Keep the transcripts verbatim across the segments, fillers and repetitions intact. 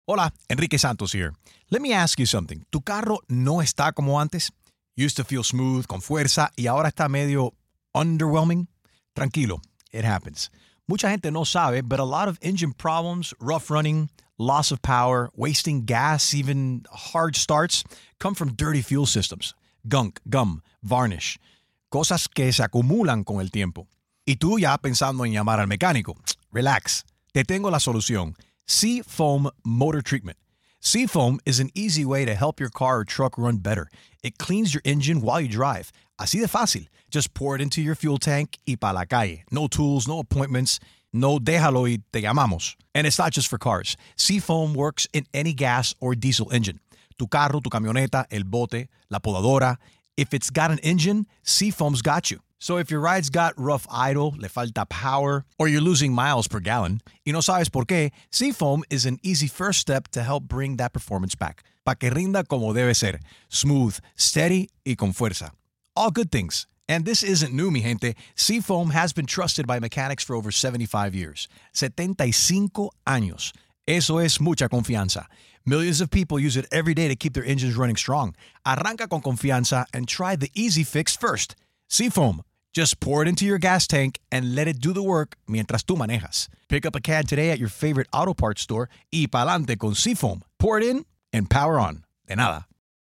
Hola, Enrique Santos here. Let me ask you something. ¿Tu carro no está como antes? Used to feel smooth, con fuerza, y ahora está medio underwhelming? Tranquilo, it happens. Mucha gente no sabe, but a lot of engine problems, rough running, loss of power, wasting gas, even hard starts, come from dirty fuel systems. Gunk, gum, varnish. Cosas que se acumulan con el tiempo. Y tú ya pensando en llamar al mecánico. Relax. Te tengo la solución. Seafoam Motor Treatment. Seafoam is an easy way to help your car or truck run better. It cleans your engine while you drive. Así de fácil. Just pour it into your fuel tank y pa' la calle. No tools, no appointments. No déjalo y te llamamos. And it's not just for cars. Seafoam works in any gas or diesel engine. Tu carro, tu camioneta, el bote, la podadora. If it's got an engine, Seafoam's got you. So if your ride's got rough idle, le falta power, or you're losing miles per gallon, y no sabes por qué, Seafoam is an easy first step to help bring that performance back. Pa' que rinda como debe ser. Smooth, steady, y con fuerza. All good things. And this isn't new, mi gente. Seafoam has been trusted by mechanics for over seventy-five years. setenta y cinco años. Eso es mucha confianza. Millions of people use it every day to keep their engines running strong. Arranca con confianza and try the easy fix first. Seafoam. Just pour it into your gas tank and let it do the work mientras tú manejas. Pick up a can today at your favorite auto parts store y pa'lante con Seafoam. Pour it in and power on. De nada.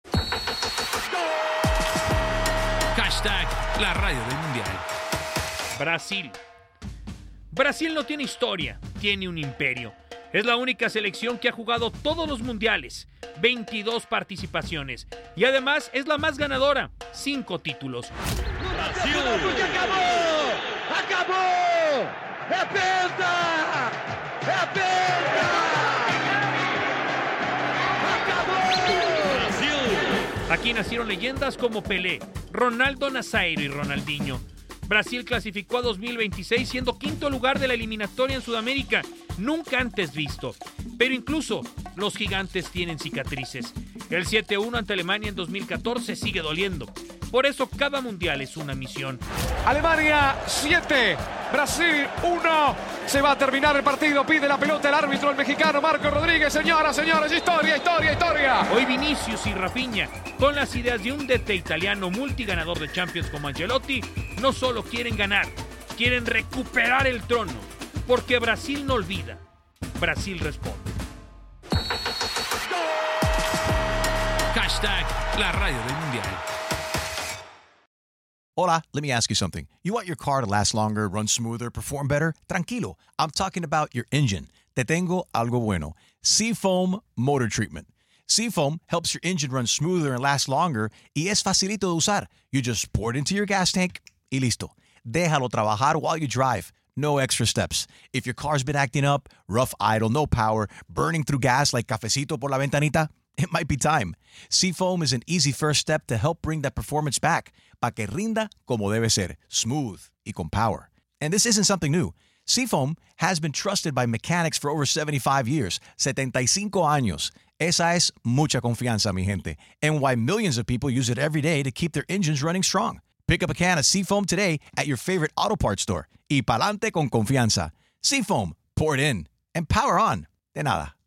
Hashtag la radio del mundial. Brasil. Brasil no tiene historia, tiene un imperio. Es la única selección que ha jugado todos los mundiales, veintidós participaciones, y además es la más ganadora, cinco títulos. Brasil! Acabou! Acabou! É penta! É penta! Acabou! Brasil! Aquí nacieron leyendas como Pelé, Ronaldo Nazario y Ronaldinho. Brasil clasificó a dos mil veintiséis siendo quinto lugar de la eliminatoria en Sudamérica, nunca antes visto. Pero incluso los gigantes tienen cicatrices. El siete uno ante Alemania en dos mil catorce sigue doliendo. Por eso cada mundial es una misión. Alemania siete, Brasil uno. Se va a terminar el partido, pide la pelota el árbitro, el mexicano Marco Rodríguez. Señoras, señores, historia, historia, historia. Hoy Vinicius y Rafinha, con las ideas de un D T italiano multiganador de Champions como Ancelotti, no solo quieren ganar, quieren recuperar el trono. Porque Brasil no olvida, Brasil responde. Hashtag la radio del mundial. Hola, let me ask you something. You want your car to last longer, run smoother, perform better? Tranquilo. I'm talking about your engine. Te tengo algo bueno. Seafoam Motor Treatment. Seafoam helps your engine run smoother and last longer y es facilito de usar. You just pour it into your gas tank y listo. Déjalo trabajar while you drive. No extra steps. If your car's been acting up, rough idle, no power, burning through gas like cafecito por la ventanita, it might be time. Seafoam is an easy first step to help bring that performance back. Pa' que rinda como debe ser, smooth y con power. And this isn't something new. Seafoam has been trusted by mechanics for over seventy-five years, setenta y cinco años. Esa es mucha confianza, mi gente, and why millions of people use it every day to keep their engines running strong. Pick up a can of Seafoam today at your favorite auto parts store. Y pa'lante con confianza. Seafoam, pour it in and power on. De nada.